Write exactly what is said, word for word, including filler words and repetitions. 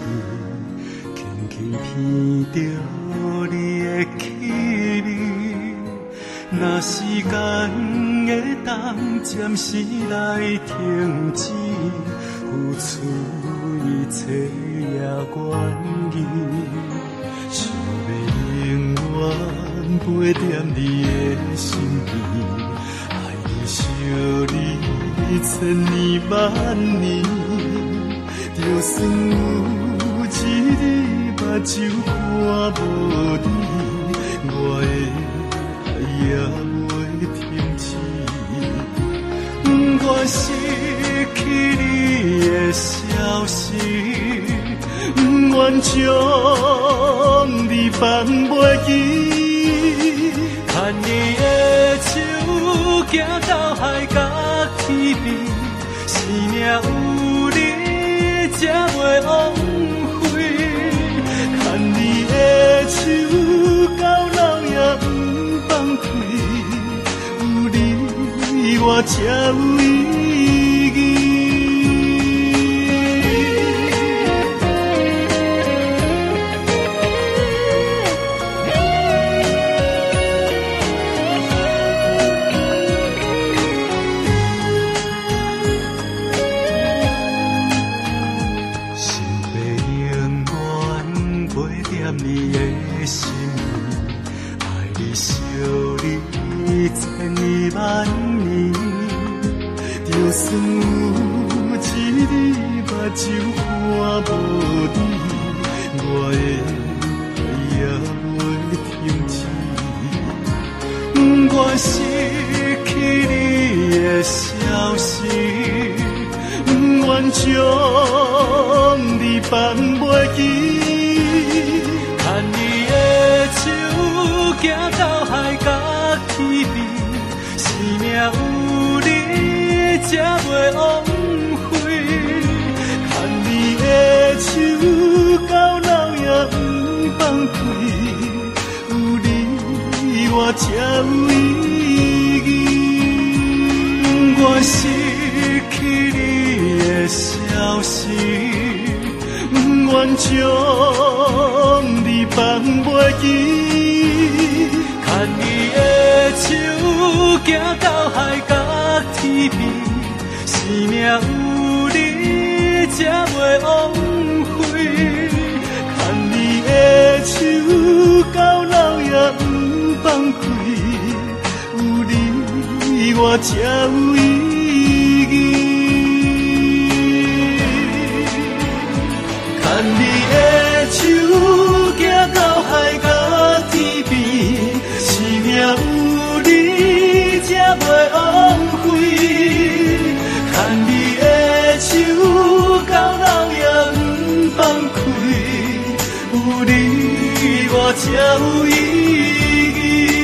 轻轻闻着你的气味。若时间会当暂时来停止，付出一切也愿意。想要永远陪在你的身边，爱你惜你千年万年，就算有一日目睭看无你，我的爱也袂停止。不愿失去你的消息，不愿将你放袂记，牵你的手行到海角天边，生命有你才袂枉费。牵你的手到老也不放开，有你我才有意义。你的心意，爱你惜你千年万年，就算有一日目睭看无你，我的爱也袂停止。不愿失去你的消息，不愿将你放袂记，牵你的手行到海角天边，生命有你才袂枉费。牵你的手到老也不放开，有你我才有意义。不愿失去你的消息，不愿将你放袂记，牵你的手行到海角天边，生命有你才袂枉费。牵你的手到老也不放开，有你我才有意义。牵你的手行到海角天边，生命有你才袂枉费。牵你的手到老也不放开，有你我才有意义。